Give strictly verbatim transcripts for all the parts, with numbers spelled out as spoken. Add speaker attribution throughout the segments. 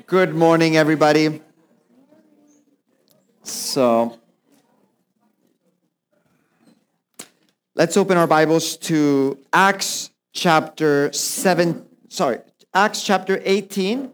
Speaker 1: Good morning, everybody. So, let's open our Bibles to Acts chapter seven, sorry, Acts chapter eighteen.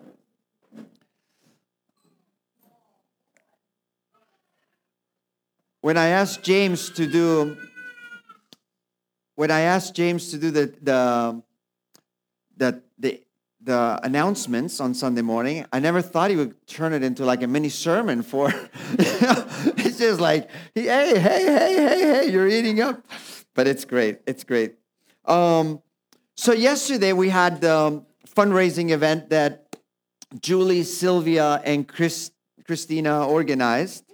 Speaker 1: When I asked James to do, when I asked James to do the the the the, the announcements on Sunday morning, I never thought he would turn it into like a mini sermon for. It's just like, hey, hey, hey, hey, hey, you're eating up, but it's great. It's great. Um, so yesterday we had the fundraising event that Julie, Sylvia, and Chris, Christina organized.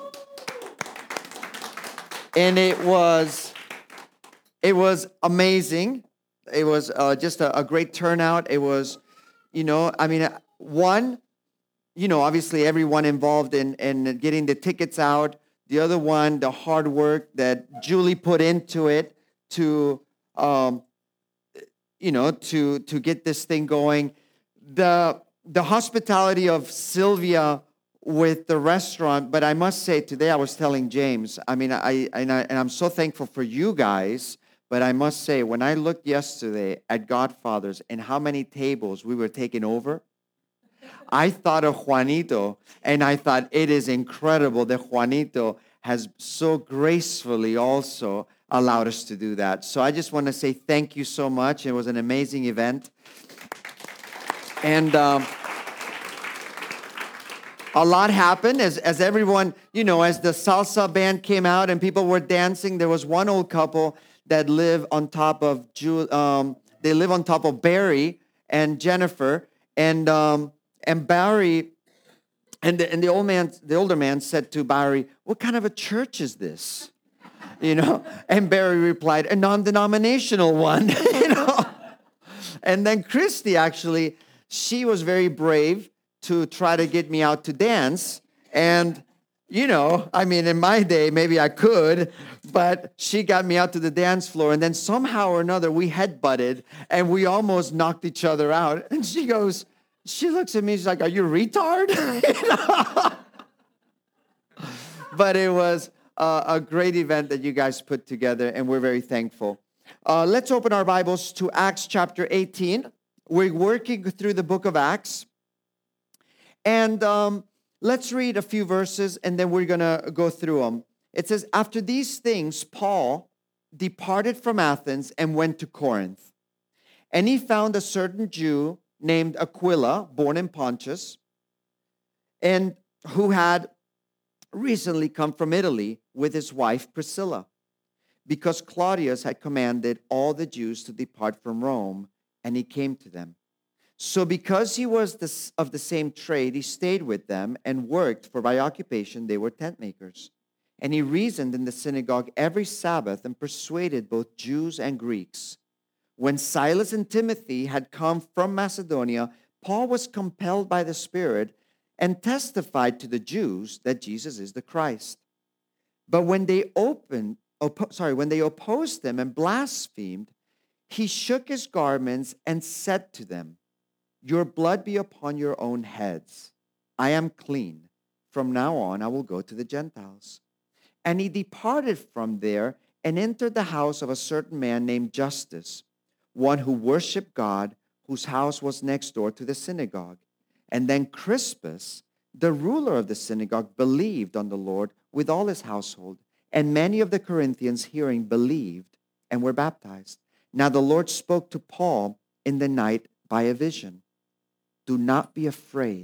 Speaker 1: And it was, it was amazing. It was uh, just a, a great turnout. It was, you know, I mean, one, you know, obviously everyone involved in, in getting the tickets out. The other one, the hard work that Julie put into it to, um, you know, to to get this thing going. The the hospitality of Sylvia with the restaurant, but I must say today I was telling James, I mean, I and, I and I'm so thankful for you guys, but I must say when I looked yesterday at Godfather's and how many tables we were taking over, I thought of Juanito, and I thought it is incredible that Juanito has so gracefully also allowed us to do that. So I just want to say thank you so much. It was an amazing event. And um, a lot happened as, as everyone, you know, as the salsa band came out and people were dancing. There was one old couple that live on top of, Ju- um, they live on top of Barry and Jennifer. And um, and Barry, and the, and the old man, the older man said to Barry, "What kind of a church is this?" You know, and Barry replied, "A non-denominational one." You know, and then Christy actually, she was very brave to try to get me out to dance, and you know, I mean, in my day, maybe I could, but she got me out to the dance floor, and then somehow or another, we headbutted, and we almost knocked each other out. And she goes, she looks at me, she's like, "Are you a retard?" You know? But it was uh, a great event that you guys put together, and we're very thankful. Uh, let's open our Bibles to Acts chapter eighteen. We're working through the book of Acts. And um, let's read a few verses, and then we're going to go through them. It says, "After these things, Paul departed from Athens and went to Corinth. And he found a certain Jew named Aquila, born in Pontus, and who had recently come from Italy with his wife Priscilla, because Claudius had commanded all the Jews to depart from Rome, and he came to them. So because he was this, of the same trade, he stayed with them and worked, for by occupation they were tent makers. And he reasoned in the synagogue every Sabbath and persuaded both Jews and Greeks. When Silas and Timothy had come from Macedonia, Paul was compelled by the Spirit and testified to the Jews that Jesus is the Christ. But when they opened, oppo- sorry, when they opposed him and blasphemed, he shook his garments and said to them, 'Your blood be upon your own heads. I am clean. From now on I will go to the Gentiles.' And he departed from there and entered the house of a certain man named Justus, one who worshiped God, whose house was next door to the synagogue. And then Crispus, the ruler of the synagogue, believed on the Lord with all his household. And many of the Corinthians, hearing, believed and were baptized. Now the Lord spoke to Paul in the night by a vision. 'Do not be afraid,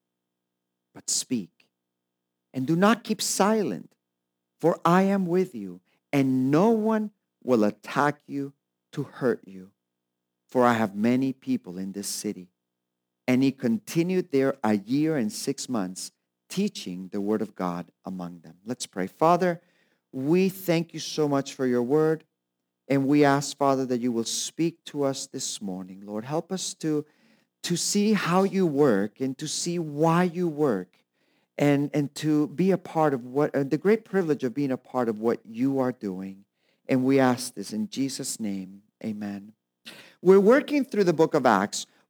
Speaker 1: but speak. And do not keep silent, for I am with you, and no one will attack you to hurt you. For I have many people in this city.' And he continued there a year and six months, teaching the word of God among them." Let's pray. Father, we thank you so much for your word. And we ask, Father, that you will speak to us this morning. Lord, help us to, to see how you work and to see why you work, and, and to be a part of what, uh, the great privilege of being a part of what you are doing. And we ask this in Jesus' name. Amen. We're working through the book of Acts.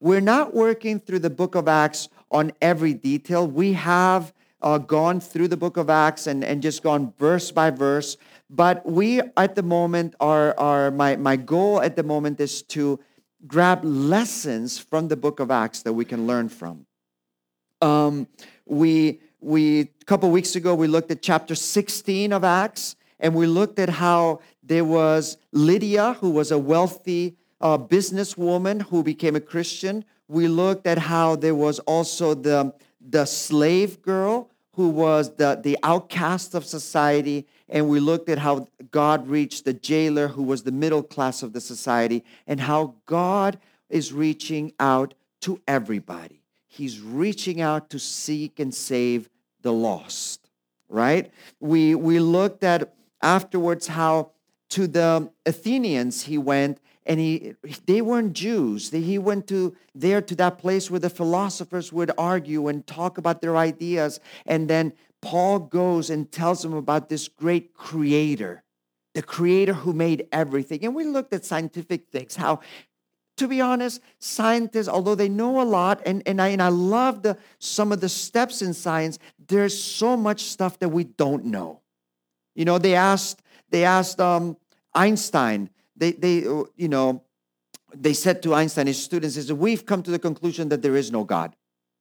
Speaker 1: we're not working through the book of Acts on every detail. We have uh, gone through the book of Acts and, and just gone verse by verse. But we, at the moment, are, are my, my goal at the moment is to grab lessons from the book of Acts that we can learn from. Um, we, we, a couple weeks ago, we looked at chapter sixteen of Acts, and we looked at how there was Lydia, who was a wealthy uh, businesswoman who became a Christian. We looked at how there was also the, the slave girl who was the, the outcast of society. And we looked at how God reached the jailer who was the middle class of the society, and how God is reaching out to everybody. He's reaching out to seek and save the lost, right? We, we looked at afterwards how to the Athenians he went, and he they weren't Jews. He went to there to that place where the philosophers would argue and talk about their ideas. And then Paul goes and tells them about this great creator, the creator who made everything. And we looked at scientific things, how, to be honest, scientists, although they know a lot, and, and, I, and I love the, some of the steps in science, there's so much stuff that we don't know. You know, they asked, they asked um, Einstein, They, they, you know, they said to Einstein, his students, they said, we've come to the conclusion that there is no God.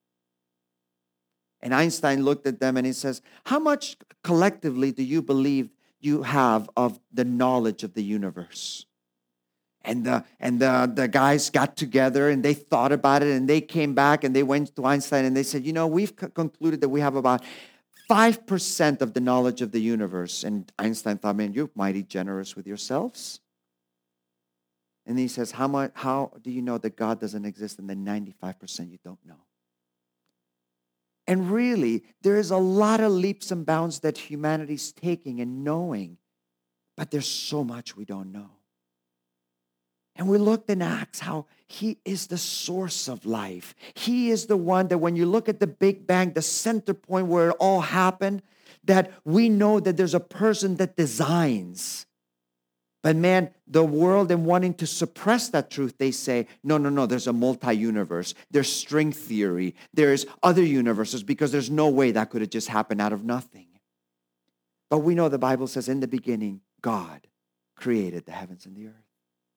Speaker 1: And Einstein looked at them and he says, how much collectively do you believe you have of the knowledge of the universe? And the and the, the guys got together and they thought about it, and they came back and they went to Einstein and they said, you know, we've c- concluded that we have about five percent of the knowledge of the universe. And Einstein thought, man, you're mighty generous with yourselves. And he says, how much? How do you know that God doesn't exist in the ninety-five percent you don't know? And really, there is a lot of leaps and bounds that humanity's taking and knowing, but there's so much we don't know. And we looked in Acts how he is the source of life. He is the one that when you look at the Big Bang, the center point where it all happened, that we know that there's a person that designs. But man, the world, and wanting to suppress that truth, they say, no, no, no, there's a multi-universe. There's string theory. There's other universes, because there's no way that could have just happened out of nothing. But we know the Bible says in the beginning, God created the heavens and the earth.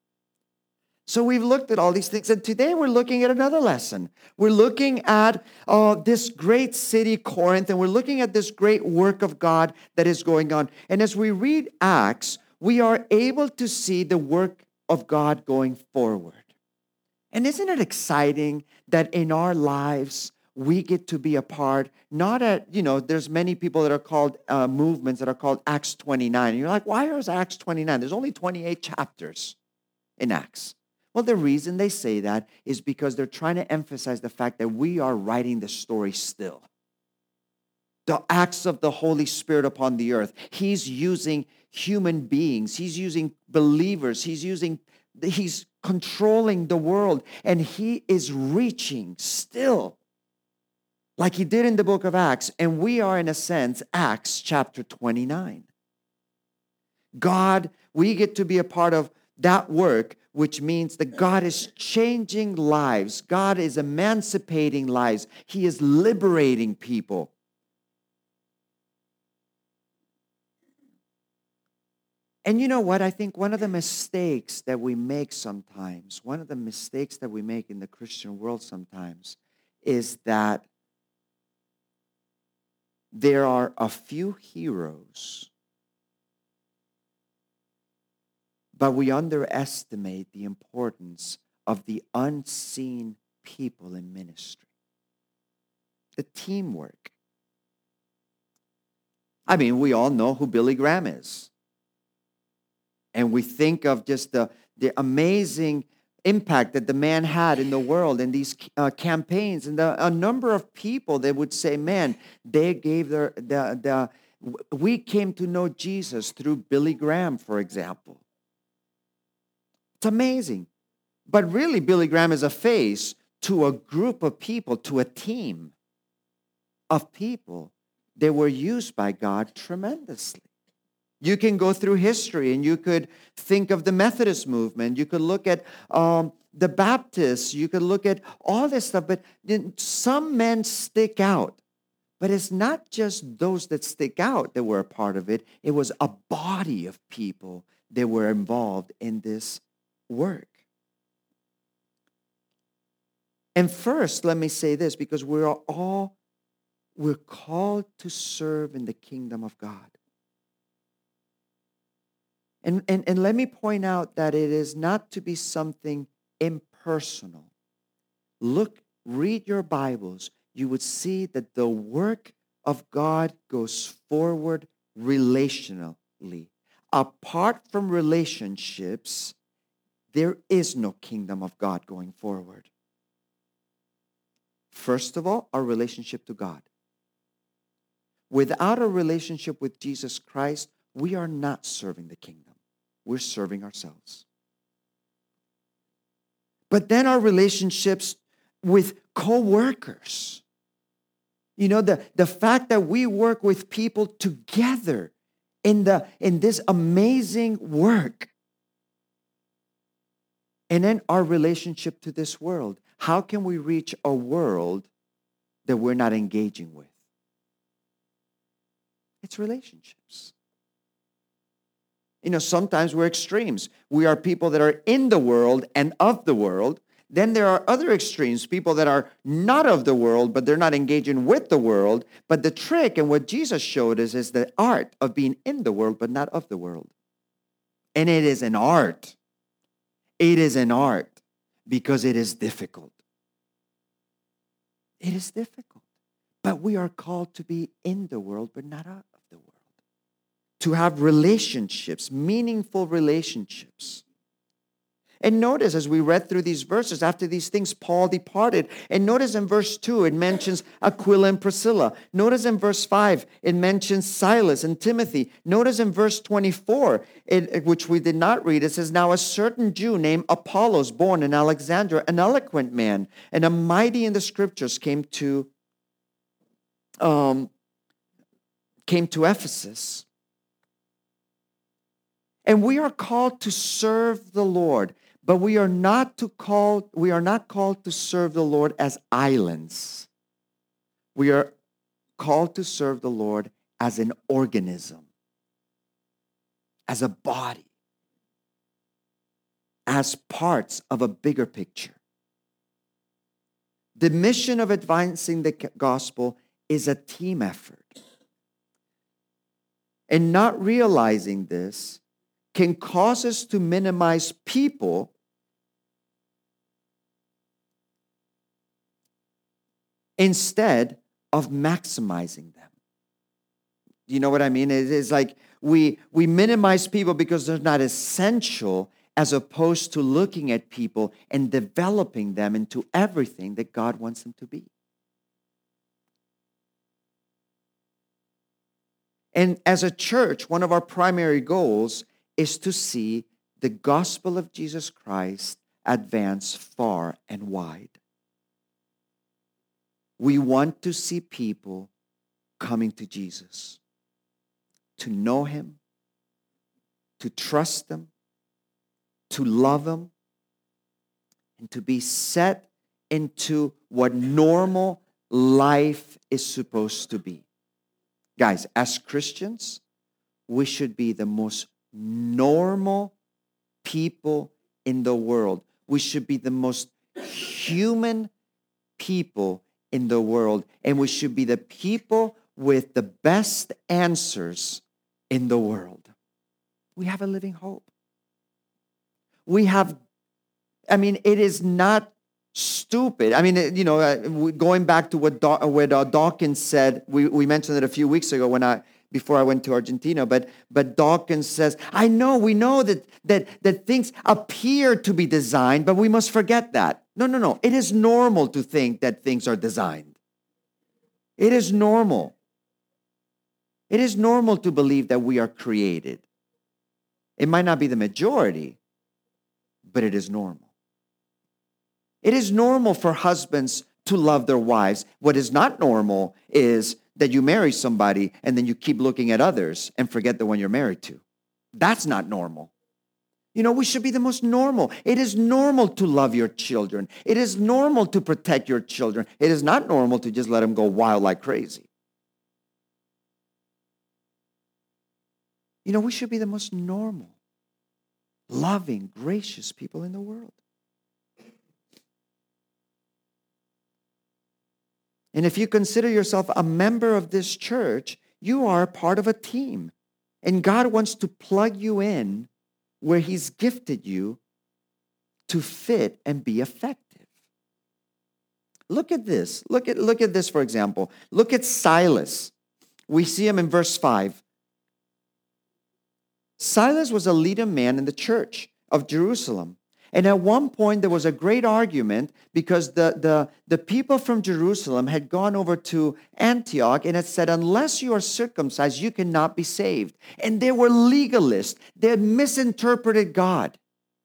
Speaker 1: So we've looked at all these things, and today we're looking at another lesson. We're looking at uh, this great city, Corinth, and we're looking at this great work of God that is going on. And as we read Acts, we are able to see the work of God going forward. And isn't it exciting that in our lives, we get to be a part, not at, you know, there's many people that are called uh, movements that are called Acts twenty-nine. And you're like, why is Acts twenty-nine? There's only twenty-eight chapters in Acts. Well, the reason they say that is because they're trying to emphasize the fact that we are writing the story still. The acts of the Holy Spirit upon the earth. He's using human beings. He's using believers. He's using, he's controlling the world. And he is reaching still like he did in the book of Acts. And we are, in a sense, Acts chapter twenty-nine. God, we get to be a part of that work, which means that God is changing lives. God is emancipating lives. He is liberating people. And you know what? I think one of the mistakes that we make sometimes, one of the mistakes that we make in the Christian world sometimes, is that there are a few heroes, but we underestimate the importance of the unseen people in ministry. The teamwork. I mean, we all know who Billy Graham is. And we think of just the, the amazing impact that the man had in the world in these uh, campaigns. And the, a number of people that would say, man, they gave their, the, the, we came to know Jesus through Billy Graham, for example. It's amazing. But really, Billy Graham is a face to a group of people, to a team of people that were used by God tremendously. You can go through history and you could think of the Methodist movement. You could look at um, the Baptists, you could look at all this stuff, but then some men stick out. But it's not just those that stick out that were a part of it. It was a body of people that were involved in this work. And first, let me say this, because we're all, we're called to serve in the kingdom of God. And, and, and let me point out that it is not to be something impersonal. Look, read your Bibles. You would see that the work of God goes forward relationally. Apart from relationships, there is no kingdom of God going forward. First of all, our relationship to God. Without a relationship with Jesus Christ, we are not serving the kingdom. We're serving ourselves. But then our relationships with co-workers. You know, the, the fact that we work with people together in, the, in this amazing work. And then our relationship to this world. How can we reach a world that we're not engaging with? It's relationships. You know, sometimes we're extremes. We are people that are in the world and of the world. Then there are other extremes, people that are not of the world, but they're not engaging with the world. But the trick and what Jesus showed us is the art of being in the world, but not of the world. And it is an art. It is an art because it is difficult. It is difficult. But we are called to be in the world, but not of the world. To have relationships, meaningful relationships. And notice as we read through these verses, after these things, Paul departed. And notice in verse two, it mentions Aquila and Priscilla. Notice in verse five, it mentions Silas and Timothy. Notice in verse twenty-four, it, which we did not read, it says, now a certain Jew named Apollos, born in Alexandria, an eloquent man, and a mighty in the scriptures, came to, um, came to Ephesus. And we are called to serve the Lord. But we are not to call, we are not called to serve the Lord as islands. We are called to serve the Lord as an organism, as a body, as parts of a bigger picture. The mission of advancing the gospel is a team effort. And not realizing this can cause us to minimize people instead of maximizing them. You know what I mean? It's like we, we minimize people because they're not essential, as opposed to looking at people and developing them into everything that God wants them to be. And as a church, one of our primary goals is to see the gospel of Jesus Christ advance far and wide. We want to see people coming to Jesus, to know him, to trust him, to love him, and to be set into what normal life is supposed to be. Guys, as Christians, we should be the most normal people in the world. We should be the most human people in the world. And we should be the people with the best answers in the world. We have a living hope. We have, I mean, it is not stupid. I mean, you know, going back to what, Daw- what uh, Dawkins said, we, we mentioned it a few weeks ago when I, before I went to Argentina, but but Dawkins says, I know, we know that, that, that things appear to be designed, but we must forget that. No, no, no. It is normal to think that things are designed. It is normal. It is normal to believe that we are created. It might not be the majority, but it is normal. It is normal for husbands to love their wives. What is not normal is that you marry somebody and then you keep looking at others and forget the one you're married to. That's not normal. You know, we should be the most normal. It is normal to love your children. It is normal to protect your children. It is not normal to just let them go wild like crazy. You know, we should be the most normal, loving, gracious people in the world. And if you consider yourself a member of this church, you are part of a team. And God wants to plug you in where He's gifted you to fit and be effective. Look at this. Look at, look at this, for example. Look at Silas. We see him in verse five. Silas was a leading man in the church of Jerusalem. And at one point, there was a great argument because the, the, the people from Jerusalem had gone over to Antioch and had said, unless you are circumcised, you cannot be saved. And they were legalists. They had misinterpreted God.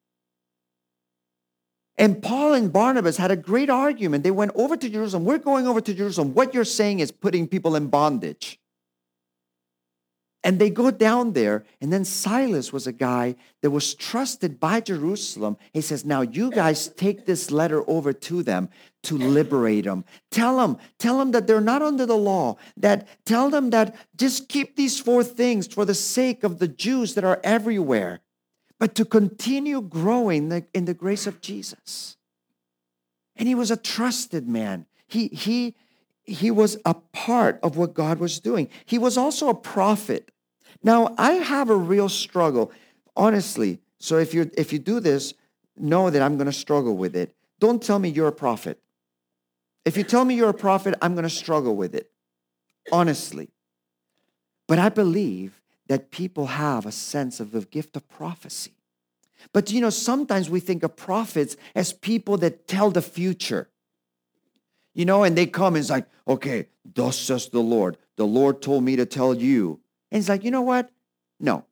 Speaker 1: And Paul and Barnabas had a great argument. They went over to Jerusalem. We're going over to Jerusalem. What you're saying is putting people in bondage. And they go down there, and then Silas was a guy that was trusted by Jerusalem. He says, now you guys take this letter over to them to liberate them. Tell them, tell them that they're not under the law. That tell them that just keep these four things for the sake of the Jews that are everywhere, but to continue growing in the grace of Jesus. And he was a trusted man. He, he, he was a part of what God was doing. He was also a prophet. Now, I have a real struggle, honestly. So if you if you do this, know that I'm going to struggle with it. Don't tell me you're a prophet. If you tell me you're a prophet, I'm going to struggle with it, honestly. But I believe that people have a sense of the gift of prophecy. But, you know, sometimes we think of prophets as people that tell the future. You know, and they come and it's like, okay, thus says the Lord. The Lord told me to tell you. And it's like, you know what? No.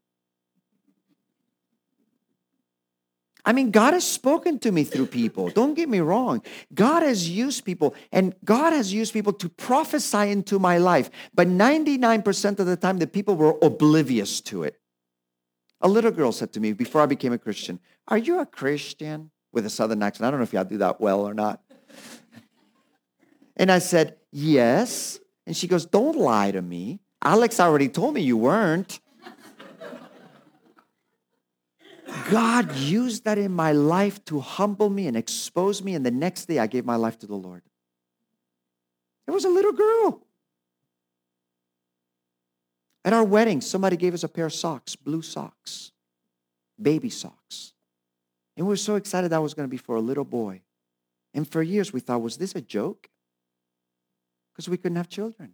Speaker 1: I mean, God has spoken to me through people. Don't get me wrong. God has used people, and God has used people to prophesy into my life. But ninety-nine percent of the time, the people were oblivious to it. A little girl said to me before I became a Christian, are you a Christian? With a southern accent. I don't know if y'all do that well or not. And I said, yes. And she goes, don't lie to me. Alex already told me you weren't. God used that in my life to humble me and expose me. And the next day I gave my life to the Lord. It was a little girl. At our wedding, somebody gave us a pair of socks, blue socks, baby socks. And we were so excited that was going to be for a little boy. And for years we thought, was this a joke? Because we couldn't have children.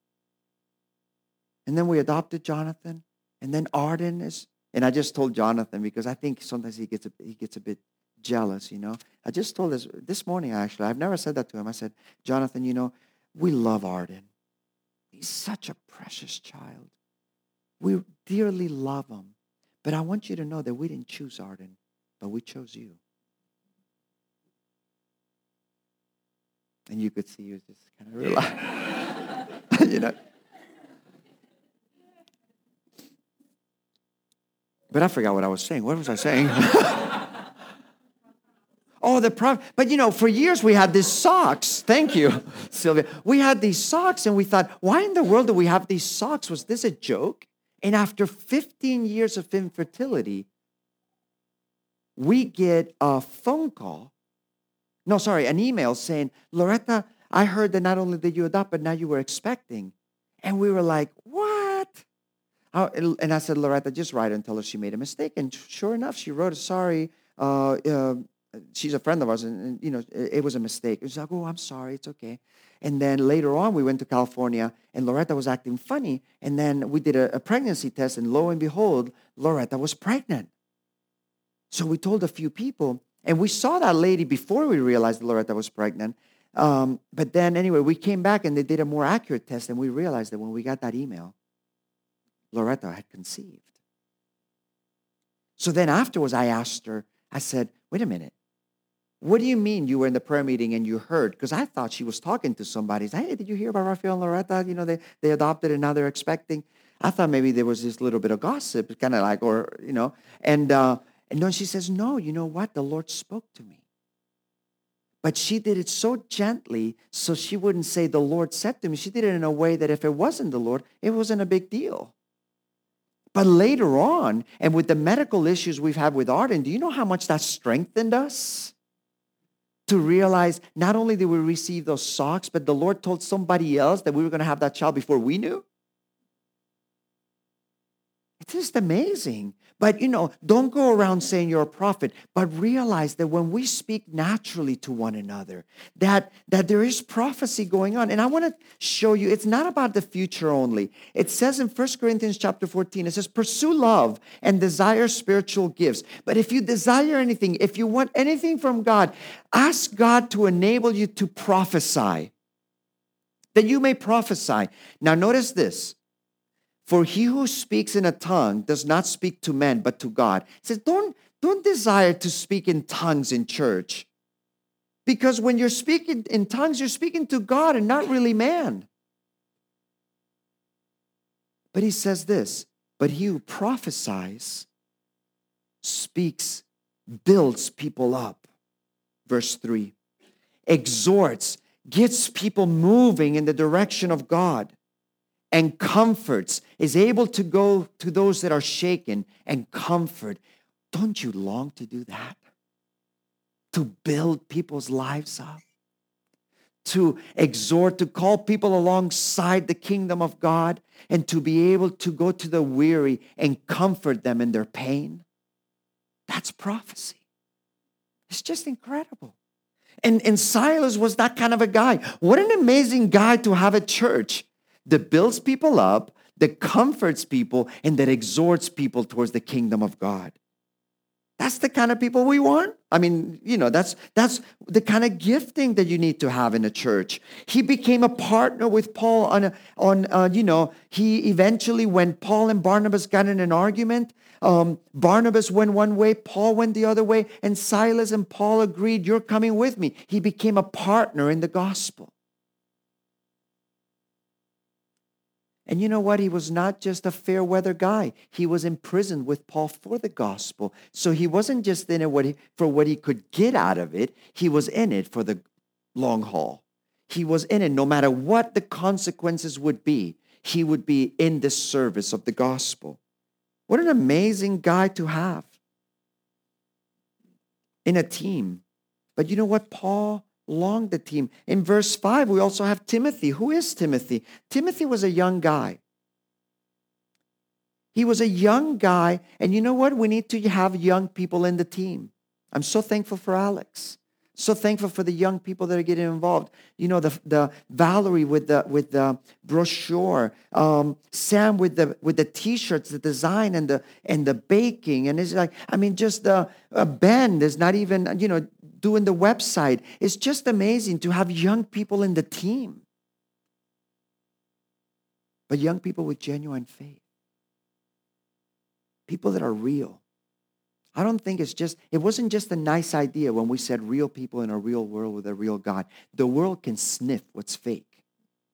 Speaker 1: And then we adopted Jonathan. And then Arden is, and I just told Jonathan because I think sometimes he gets a, he gets a bit jealous, you know. I just told this, this morning actually, I've never said that to him. I said, Jonathan, you know, we love Arden. He's such a precious child. We dearly love him. But I want you to know that we didn't choose Arden, but we chose you. And you could see he was just kind of relaxed. You know. But I forgot what I was saying. What was I saying? oh, the prophet. But you know, for years we had these socks. Thank you, Sylvia. We had these socks and we thought, why in the world do we have these socks? Was this a joke? And after fifteen years of infertility, we get a phone call. No, sorry, an email saying, Loretta, I heard that not only did you adopt, but now you were expecting. And we were like, what? And I said, Loretta, just write her and tell her she made a mistake. And sure enough, she wrote, sorry, uh, uh, she's a friend of ours, and, and you know, it, it was a mistake. It was like, oh, I'm sorry, it's okay. And then later on, we went to California, and Loretta was acting funny. And then we did a, a pregnancy test, and lo and behold, Loretta was pregnant. So we told a few people, and we saw that lady before we realized that Loretta was pregnant. Um, but then anyway, we came back, and they did a more accurate test, and we realized that when we got that email, Loretta had conceived. So then afterwards, I asked her, I said, wait a minute. What do you mean you were in the prayer meeting and you heard? Because I thought she was talking to somebody. Said, hey, did you hear about Rafael and Loretta? You know, they, they adopted and now they're expecting. I thought maybe there was this little bit of gossip, kind of like, or, you know. And uh, And then she says, no, you know what? The Lord spoke to me. But she did it so gently so she wouldn't say the Lord said to me. She did it in a way that if it wasn't the Lord, it wasn't a big deal. But later on, and with the medical issues we've had with Arden, do you know how much that strengthened us? To realize not only did we receive those socks, but the Lord told somebody else that we were going to have that child before we knew. It's just amazing. But, you know, don't go around saying you're a prophet, but realize that when we speak naturally to one another, that, that there is prophecy going on. And I want to show you, it's not about the future only. It says in First Corinthians chapter fourteen, it says, pursue love and desire spiritual gifts. But if you desire anything, if you want anything from God, ask God to enable you to prophesy, that you may prophesy. Now notice this. For he who speaks in a tongue does not speak to men, but to God. It says, don't, don't desire to speak in tongues in church. Because when you're speaking in tongues, you're speaking to God and not really man. But he says this, but he who prophesies speaks, builds people up. Verse three, exhorts, gets people moving in the direction of God. And comforts, is able to go to those that are shaken and comfort. Don't you long to do that? To build people's lives up? To exhort, to call people alongside the kingdom of God and to be able to go to the weary and comfort them in their pain? That's prophecy. It's just incredible. And, and Silas was that kind of a guy. What an amazing guy to have at church. That builds people up, that comforts people, and that exhorts people towards the kingdom of God. That's the kind of people we want. I mean, you know, that's that's the kind of gifting that you need to have in a church. He became a partner with Paul on, a, on uh, you know, he eventually, when Paul and Barnabas got in an argument, um, Barnabas went one way, Paul went the other way, and Silas and Paul agreed, you're coming with me. He became a partner in the gospel. And you know what? He was not just a fair weather guy. He was imprisoned with Paul for the gospel. So he wasn't just in it what he, for what he could get out of it. He was in it for the long haul. He was in it no matter what the consequences would be. He would be in the service of the gospel. What an amazing guy to have in a team. But you know what? Paul longed the team. In verse five, we also have Timothy. Who is Timothy? Timothy was a young guy. He was a young guy. And you know what? We need to have young people in the team. I'm so thankful for Alex. So thankful for the young people that are getting involved. You know, the the Valerie with the with the brochure, um, Sam with the with the T-shirts, the design and the and the baking, and it's like, I mean, just the uh, Ben is not even, you know, doing the website. It's just amazing to have young people in the team, but young people with genuine faith, people that are real. I don't think it's just, it wasn't just a nice idea when we said real people in a real world with a real God. The world can sniff what's fake.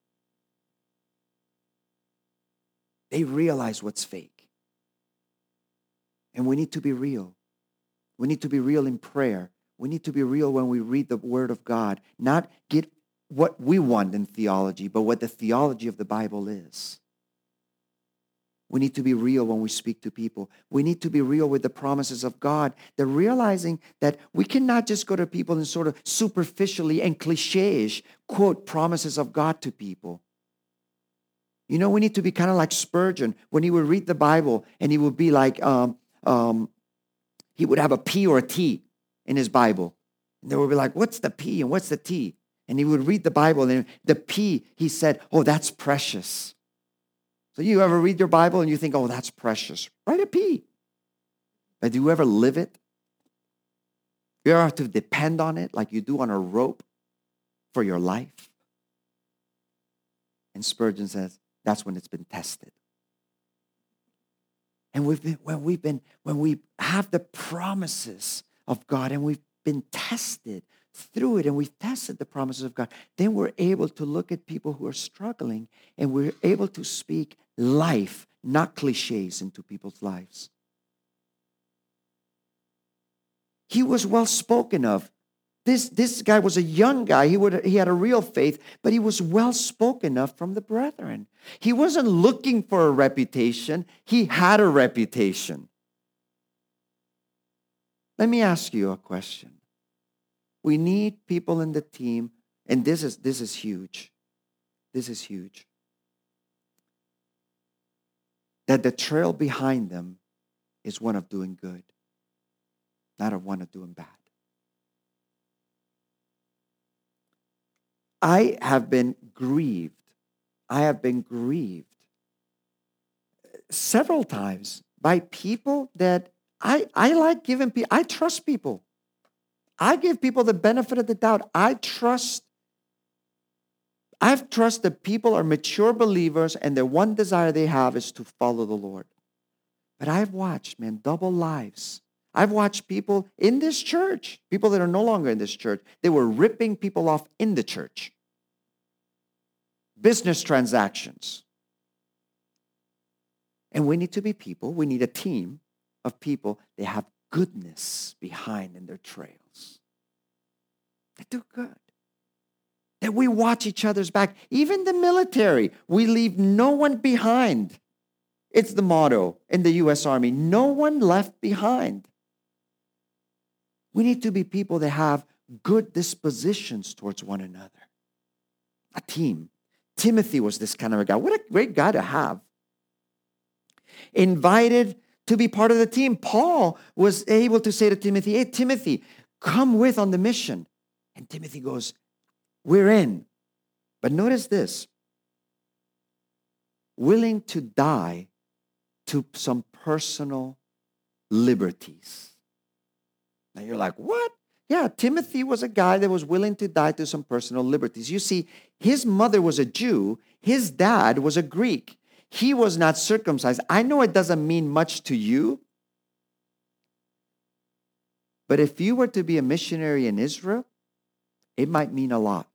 Speaker 1: They realize what's fake. And we need to be real. We need to be real in prayer. We need to be real when we read the Word of God. Not get what we want in theology, but what the theology of the Bible is. We need to be real when we speak to people. We need to be real with the promises of God. They're realizing that we cannot just go to people and sort of superficially and cliche-ish quote promises of God to people. You know, we need to be kind of like Spurgeon when he would read the Bible and he would be like, um, um, he would have a P or a T in his Bible. And they would be like, what's the P and what's the T? And he would read the Bible and the P, he said, oh, that's precious. So you ever read your Bible and you think, oh, that's precious. Write a P. But do you ever live it? You ever have to depend on it like you do on a rope for your life? And Spurgeon says, that's when it's been tested. And we've been, when we've been, when we have the promises of God and we've been tested through it and we've tested the promises of God, then we're able to look at people who are struggling and we're able to speak life, not cliches, into people's lives. He was well spoken of. This, this guy was a young guy. He, would, he had a real faith, but he was well spoken of from the brethren. He wasn't looking for a reputation. He had a reputation. Let me ask you a question. We need people in the team, and this is, this is huge. This is huge. That the trail behind them is one of doing good, not of one of doing bad. I have been grieved. I have been grieved several times by people that I, I like giving people, I trust people. I give people the benefit of the doubt. I trust, I've trust that people are mature believers and their one desire they have is to follow the Lord. But I've watched, man, double lives. I've watched people in this church, people that are no longer in this church, they were ripping people off in the church. Business transactions. And we need to be people, we need a team of people that have goodness behind in their trails. They do good. That we watch each other's back. Even the military, we leave no one behind. It's the motto in the U S Army, no one left behind. We need to be people that have good dispositions towards one another. A team. Timothy was this kind of a guy. What a great guy to have. Invited to be part of the team. Paul was able to say to Timothy, hey, Timothy, come with on the mission. And Timothy goes, we're in. But notice this. Willing to die to some personal liberties. Now you're like, what? Yeah, Timothy was a guy that was willing to die to some personal liberties. You see, his mother was a Jew. His dad was a Greek. He was not circumcised. I know it doesn't mean much to you. But if you were to be a missionary in Israel, it might mean a lot.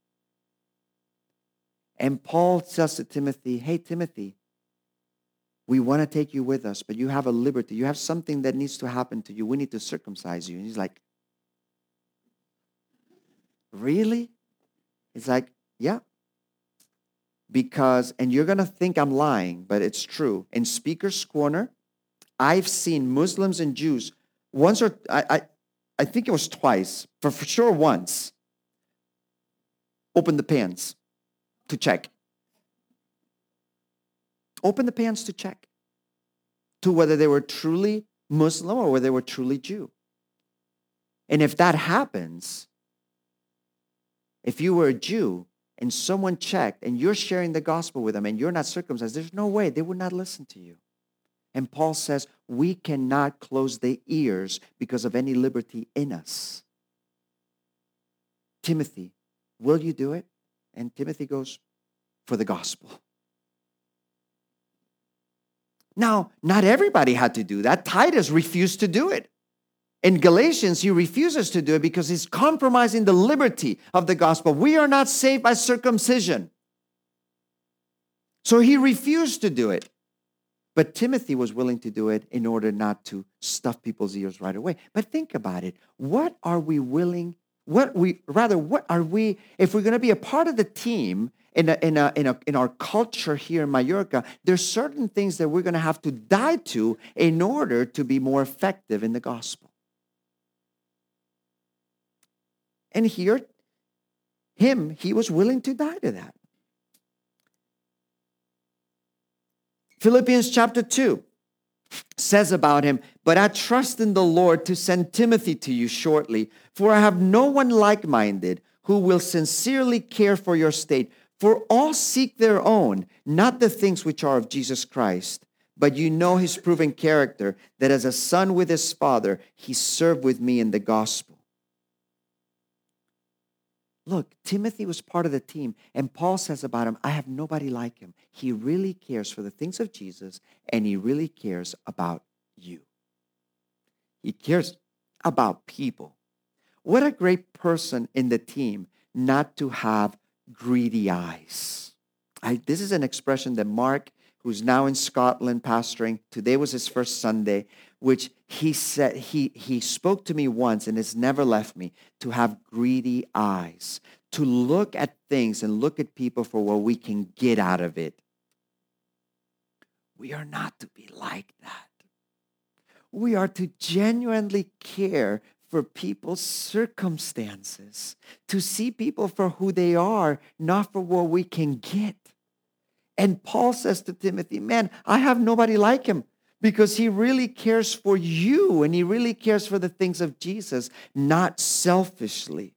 Speaker 1: And Paul says to Timothy, hey, Timothy, we want to take you with us, but you have a liberty. You have something that needs to happen to you. We need to circumcise you. And he's like, really? It's like, yeah. Because, and you're going to think I'm lying, but it's true. In Speaker's Corner, I've seen Muslims and Jews, once or, I, I, I think it was twice, but for sure once, open the pants to check. Open the pants to check to whether they were truly Muslim or whether they were truly Jew. And if that happens, if you were a Jew and someone checked and you're sharing the gospel with them and you're not circumcised, there's no way they would not listen to you. And Paul says, we cannot close their ears because of any liberty in us. Timothy, will you do it? And Timothy goes, for the gospel. Now, not everybody had to do that. Titus refused to do it. In Galatians, he refuses to do it because he's compromising the liberty of the gospel. We are not saved by circumcision. So he refused to do it. But Timothy was willing to do it in order not to stuff people's ears right away. But think about it. What are we willing, what we, rather, what are we, if we're going to be a part of the team in, a, in, a, in, a, in our culture here in Mallorca, there's certain things that we're going to have to die to in order to be more effective in the gospel. And here, him, he was willing to die to that. Philippians chapter two says about him, but I trust in the Lord to send Timothy to you shortly, for I have no one like-minded who will sincerely care for your state. For all seek their own, not the things which are of Jesus Christ. But you know his proven character, that as a son with his father, he served with me in the gospel. Look, Timothy was part of the team, and Paul says about him, I have nobody like him. He really cares for the things of Jesus, and he really cares about you. He cares about people. What a great person in the team not to have greedy eyes. I, this is an expression that Mark, who's now in Scotland pastoring. Today was his first Sunday, which he said, he, he spoke to me once and has never left me, to have greedy eyes, to look at things and look at people for what we can get out of it. We are not to be like that. We are to genuinely care for people's circumstances, to see people for who they are, not for what we can get. And Paul says to Timothy, man, I have nobody like him, because he really cares for you and he really cares for the things of Jesus, not selfishly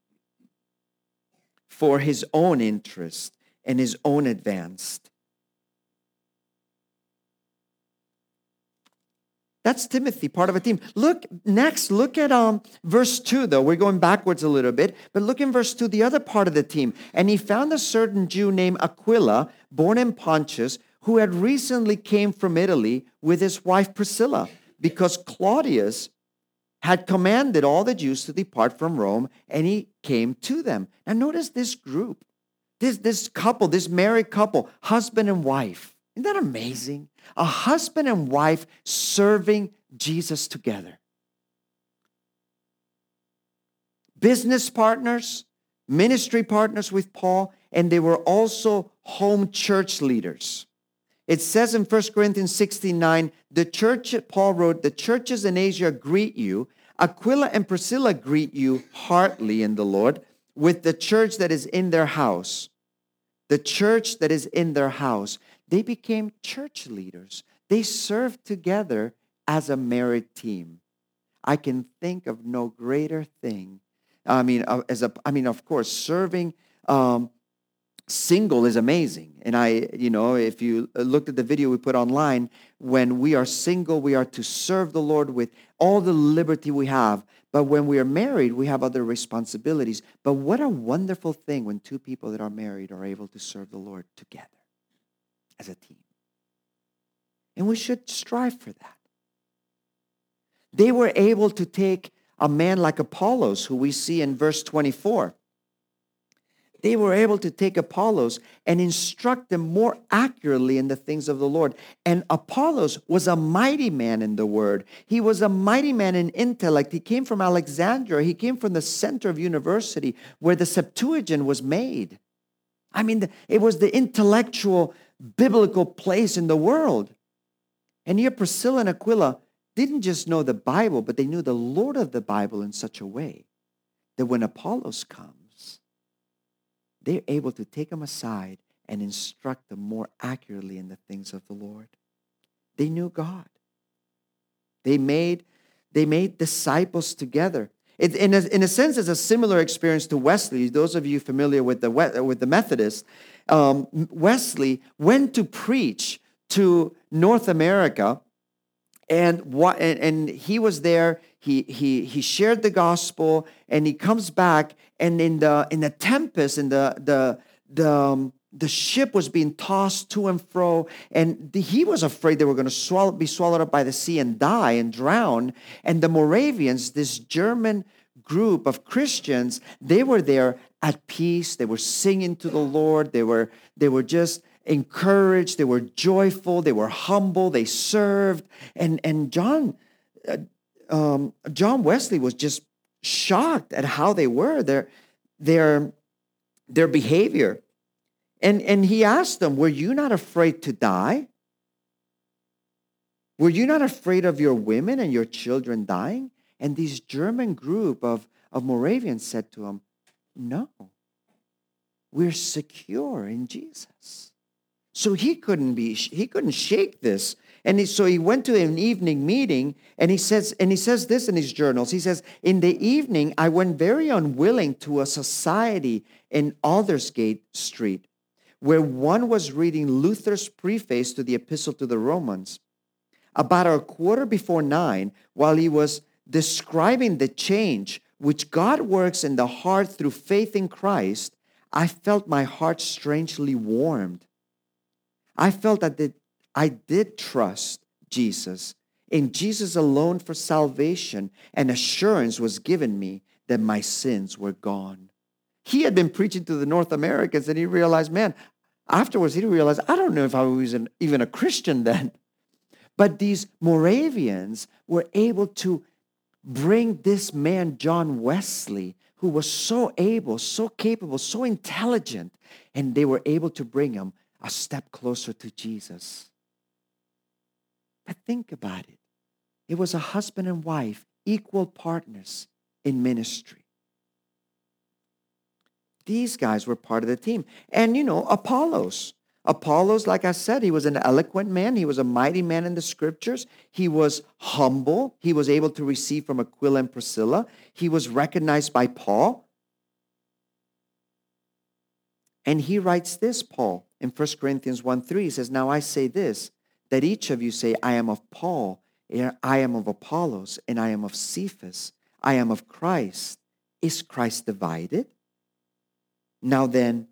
Speaker 1: for his own interest and his own advance. That's Timothy, part of a team. Look, next, look at um, verse two, though. We're going backwards a little bit. But look in verse two, the other part of the team. And he found a certain Jew named Aquila, born in Pontus, who had recently came from Italy with his wife Priscilla, because Claudius had commanded all the Jews to depart from Rome, and he came to them. Now notice this group, this, this couple, this married couple, husband and wife. Isn't that amazing? A husband and wife serving Jesus together. Business partners, ministry partners with Paul, and they were also home church leaders. It says in First Corinthians sixteen nine, the church, Paul wrote, the churches in Asia greet you. Aquila and Priscilla greet you heartily in the Lord, with the church that is in their house. The church that is in their house. They became church leaders. They served together as a married team. I can think of no greater thing. I mean, uh, as a, I mean, of course, serving um, single is amazing. And I, you know, if you looked at the video we put online, when we are single, we are to serve the Lord with all the liberty we have. But when we are married, we have other responsibilities. But what a wonderful thing when two people that are married are able to serve the Lord together as a team. And we should strive for that. They were able to take a man like Apollos, who we see in verse twenty-four. They were able to take Apollos and instruct them more accurately in the things of the Lord. And Apollos was a mighty man in the word. He was a mighty man in intellect. He came from Alexandria. He came from the center of university where the Septuagint was made. I mean, it was the intellectual, biblical place in the world. And here Priscilla and Aquila didn't just know the Bible, but they knew the Lord of the Bible in such a way that when Apollos comes, they're able to take him aside and instruct them more accurately in the things of the Lord. They knew God. They made, they made disciples together. It, in, a, in a sense, it's a similar experience to Wesley. Those of you familiar with the, with the Methodists, um, Wesley went to preach to North America, and, what, and, and he was there. He, he, he shared the gospel, and he comes back, and in the in the tempest, in the the the um, the ship was being tossed to and fro, and the, he was afraid they were going to swallow, be swallowed up by the sea and die and drown. And the Moravians, this German group of Christians, they were there at peace. They were singing to the Lord. They were they were just encouraged. They were joyful. They were humble. They served. And and John uh, um, John Wesley was just shocked at how they were, their their their behavior. And, and he asked them, were you not afraid to die? Were you not afraid of your women and your children dying? And this German group of, of Moravians said to him, no, we're secure in Jesus. So he couldn't be, he couldn't shake this. And he, so he went to an evening meeting, and he says, and he says this in his journals. He says, in the evening, I went very unwilling to a society in Aldersgate Street, where one was reading Luther's preface to the Epistle to the Romans. About a quarter before nine, while he was describing the change which God works in the heart through faith in Christ, I felt my heart strangely warmed. I felt that the, I did trust Jesus, in Jesus alone for salvation, and assurance was given me that my sins were gone. He had been preaching to the North Americans, and he realized, man, Afterwards, he realized, I don't know if I was an, even a Christian then. But these Moravians were able to bring this man, John Wesley, who was so able, so capable, so intelligent, and they were able to bring him a step closer to Jesus. But think about it. It was a husband and wife, equal partners in ministry. These guys were part of the team. And, you know, Apollos. Apollos, like I said, he was an eloquent man. He was a mighty man in the scriptures. He was humble. He was able to receive from Aquila and Priscilla. He was recognized by Paul. And he writes this, Paul, in First Corinthians one three. He says, now I say this, that each of you say, I am of Paul, I am of Apollos, and I am of Cephas. I am of Christ. Is Christ divided? Now then,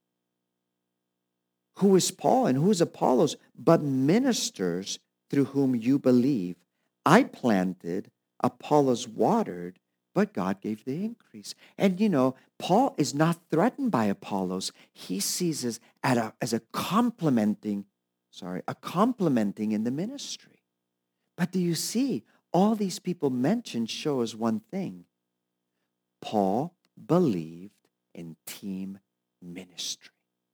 Speaker 1: who is Paul and who is Apollos? But ministers through whom you believe. I planted, Apollos watered, but God gave the increase. And you know, Paul is not threatened by Apollos. He sees it as a, as a complementing, sorry, a complementing in the ministry. But do you see, all these people mentioned show us one thing. Paul believed in team ministry.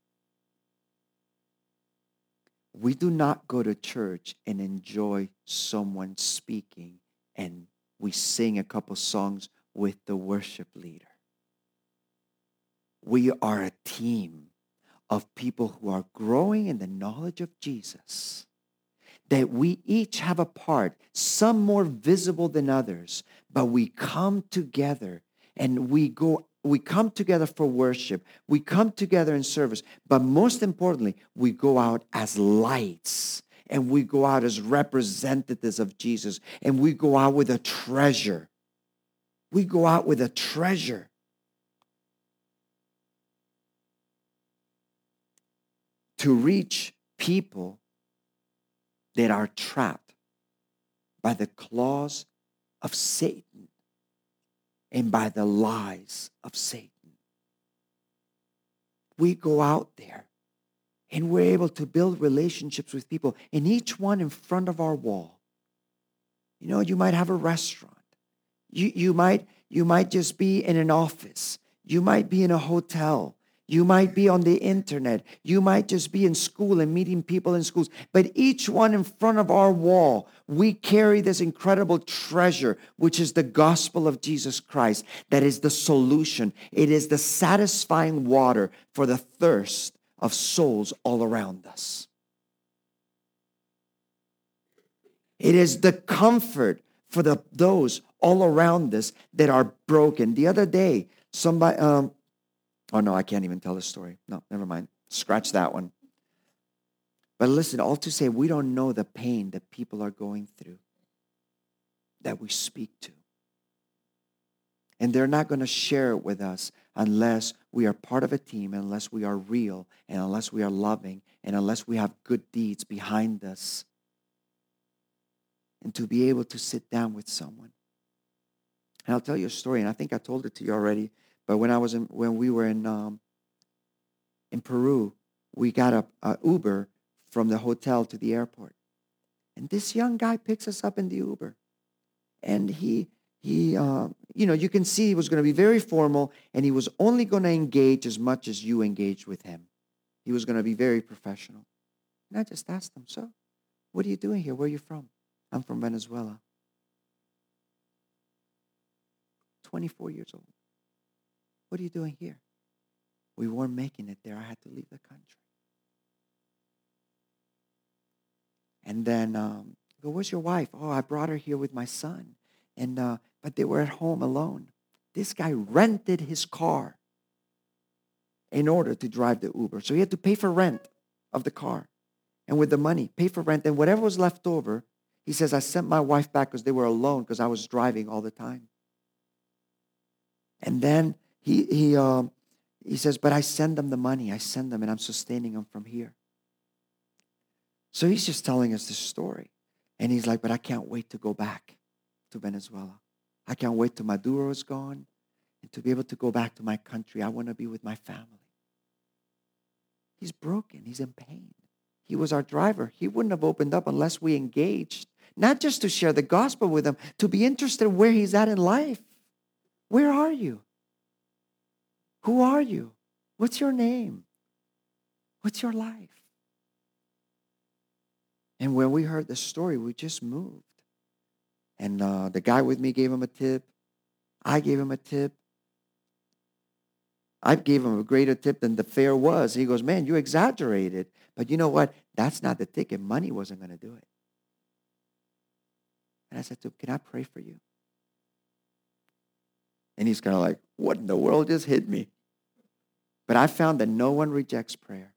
Speaker 1: We do not go to church and enjoy someone speaking and we sing a couple songs with the worship leader. We are a team of people who are growing in the knowledge of Jesus, that we each have a part, some more visible than others, but we come together and we go We come together for worship. We come together in service. But most importantly, we go out as lights. And we go out as representatives of Jesus. And we go out with a treasure. We go out with a treasure. To reach people that are trapped by the claws of Satan. And by the lies of Satan. We go out there and we're able to build relationships with people, and each one in front of our wall. You know, you might have a restaurant. You, you, might, you might just be in an office. You might be in a hotel. You might be on the internet. You might just be in school and meeting people in schools. But each one in front of our wall, we carry this incredible treasure, which is the gospel of Jesus Christ. That is the solution. It is the satisfying water for the thirst of souls all around us. It is the comfort for the those all around us that are broken. The other day, somebody... Um, Oh, no, I can't even tell the story. No, never mind. Scratch that one. But listen, all to say, we don't know the pain that people are going through that we speak to. And they're not going to share it with us unless we are part of a team, unless we are real, and unless we are loving, and unless we have good deeds behind us. And to be able to sit down with someone. And I'll tell you a story, and I think I told it to you already. But when I was in, when we were in um, in Peru, we got a, a Uber from the hotel to the airport, and this young guy picks us up in the Uber, and he he uh, you know you can see he was going to be very formal, and he was only going to engage as much as you engaged with him. He was going to be very professional. And I just asked him, "So, what are you doing here? Where are you from?" "I'm from Venezuela." twenty-four years old. "What are you doing here?" "We weren't making it there. I had to leave the country." And then, um, I go, "Where's your wife?" "Oh, I brought her here with my son." And uh, but they were at home alone. This guy rented his car in order to drive the Uber. So he had to pay for rent of the car. And with the money, pay for rent. And whatever was left over, he says, "I sent my wife back because they were alone because I was driving all the time." And then He he um, he says, "But I send them the money. I send them, and I'm sustaining them from here." So he's just telling us this story. And he's like, "But I can't wait to go back to Venezuela. I can't wait till Maduro is gone and to be able to go back to my country. I want to be with my family." He's broken. He's in pain. He was our driver. He wouldn't have opened up unless we engaged, not just to share the gospel with him, to be interested in where he's at in life. Where are you? Who are you? What's your name? What's your life? And when we heard the story, we just moved. And uh, the guy with me gave him a tip. I gave him a tip. I gave him a greater tip than the fare was. He goes, man, you exaggerated. But you know what? That's not the ticket. Money wasn't going to do it. And I said to him, can I pray for you? And he's kind of like, what in the world just hit me? But I found that no one rejects prayer.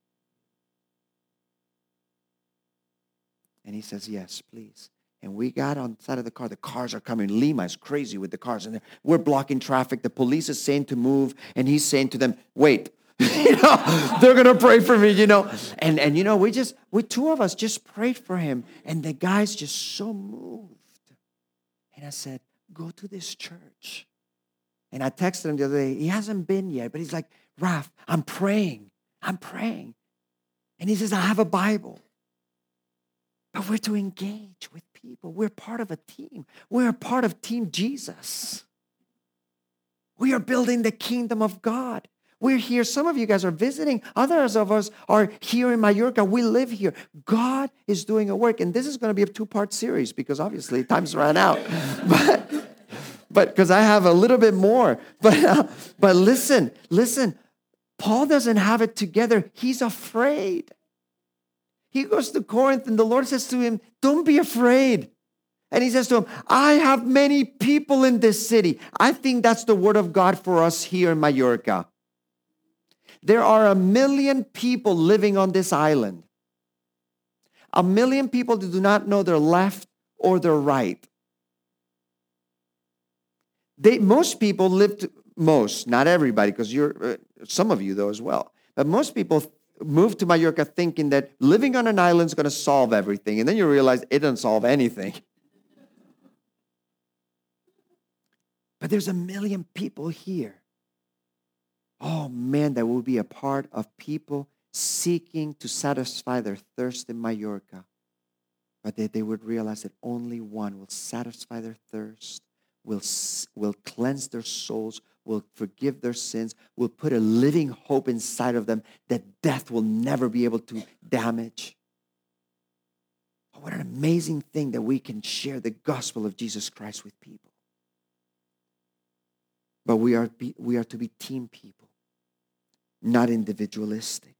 Speaker 1: And he says, yes, please. And we got on the side of the car. The cars are coming. Lima is crazy with the cars. And we're blocking traffic. The police is saying to move. And he's saying to them, wait. you know, they're going to pray for me, you know. And, and you know, we just, we two of us just prayed for him. And the guy's just so moved. And I said, go to this church. And I texted him the other day. He hasn't been yet. But he's like, Raph, I'm praying. I'm praying. And he says, I have a Bible. But we're to engage with people. We're part of a team. We're a part of Team Jesus. We are building the kingdom of God. We're here. Some of you guys are visiting. Others of us are here in Mallorca. We live here. God is doing a work. And this is going to be a two-part series because obviously time's run out. But but because I have a little bit more. But, uh, but listen, listen. Paul doesn't have it together. He's afraid. He goes to Corinth and the Lord says to him, don't be afraid. And he says to him, I have many people in this city. I think that's the word of God for us here in Mallorca. There are a million people living on this island. A million people that do not know their left or their right. They, most people live, to, most, not everybody, because you're, uh, some of you though as well. But most people move to Mallorca thinking that living on an island is going to solve everything. And then you realize it doesn't solve anything. But there's a million people here. Oh man, that will be a part of people seeking to satisfy their thirst in Mallorca. But they, they would realize that only one will satisfy their thirst, will, will cleanse their souls, will forgive their sins, will put a living hope inside of them that death will never be able to damage. Oh, what an amazing thing that we can share the gospel of Jesus Christ with people. But we are, we are to be team people, not individualistic.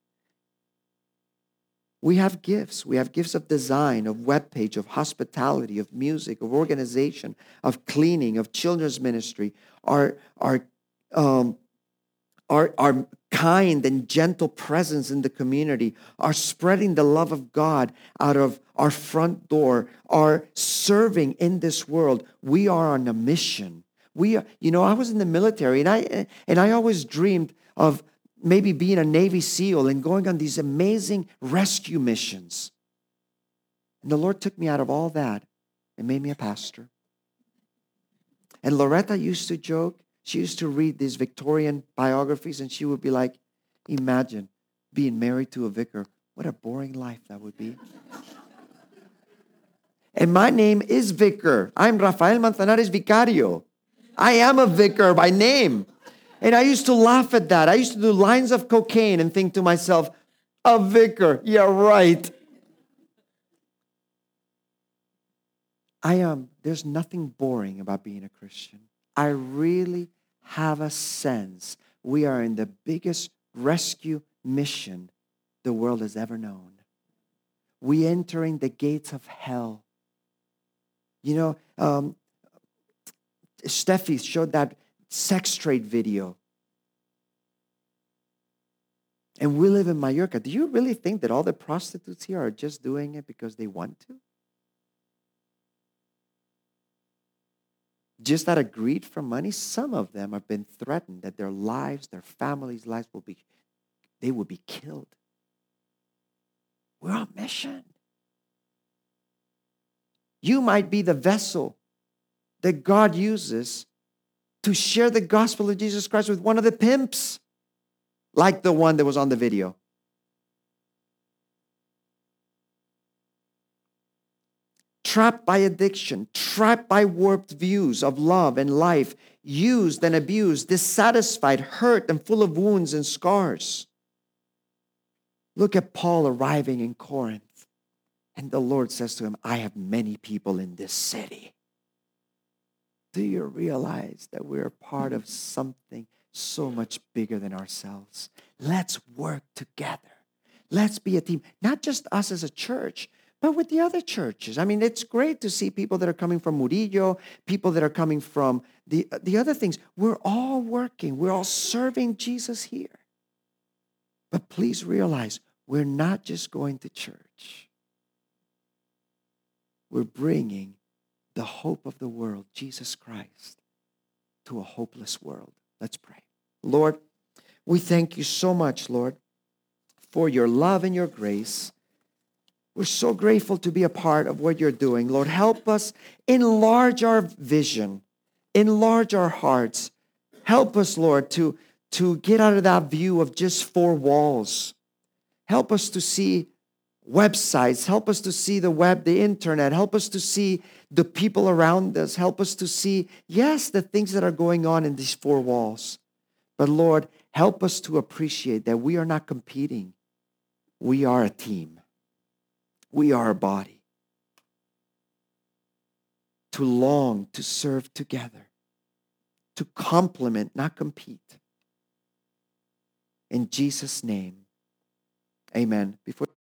Speaker 1: We have gifts. We have gifts of design, of webpage, of hospitality, of music, of organization, of cleaning, of children's ministry. Our, our, um, our, our kind and gentle presence in the community, our spreading the love of God out of our front door, our serving in this world. We are on a mission. We are, you know, I was in the military, and I and I always dreamed of maybe being a Navy SEAL and going on these amazing rescue missions. And the Lord took me out of all that and made me a pastor. And Loretta used to joke. She used to read these Victorian biographies, and she would be like, imagine being married to a vicar. What a boring life that would be. And my name is Vicar. I'm Rafael Manzanares Vicario. I am a vicar by name. And I used to laugh at that. I used to do lines of cocaine and think to myself, a vicar, yeah, right. I am, um, there's nothing boring about being a Christian. I really have a sense we are in the biggest rescue mission the world has ever known. We entering the gates of hell. You know, um, Steffi showed that sex trade video. And we live in Mallorca. Do you really think that all the prostitutes here are just doing it because they want to? Just out of greed for money? Some of them have been threatened that their lives, their families' lives will be, they will be killed. We're on mission. You might be the vessel that God uses to share the gospel of Jesus Christ with one of the pimps. like the one that was on the video. Trapped by addiction, trapped by warped views of love and life, used and abused, dissatisfied, hurt, and full of wounds and scars. Look at Paul arriving in Corinth, and the Lord says to him, I have many people in this city. Do you realize that we're part of something so much bigger than ourselves? Let's work together. Let's be a team, not just us as a church, but with the other churches. I mean, it's great to see people that are coming from Murillo, people that are coming from the, the other things. We're all working. We're all serving Jesus here. But please realize, we're not just going to church. We're bringing the hope of the world, Jesus Christ, to a hopeless world. Let's pray. Lord, we thank you so much, Lord, for your love and your grace. We're so grateful to be a part of what you're doing. Lord, help us enlarge our vision, enlarge our hearts. Help us, Lord, to, to get out of that view of just four walls. Help us to see websites. Help us to see the web, the internet. Help us to see the people around us. Help us to see, yes, the things that are going on in these four walls. But Lord, help us to appreciate that we are not competing. We are a team. We are a body. To long, to serve together. To complement, not compete. In Jesus' name, amen. Before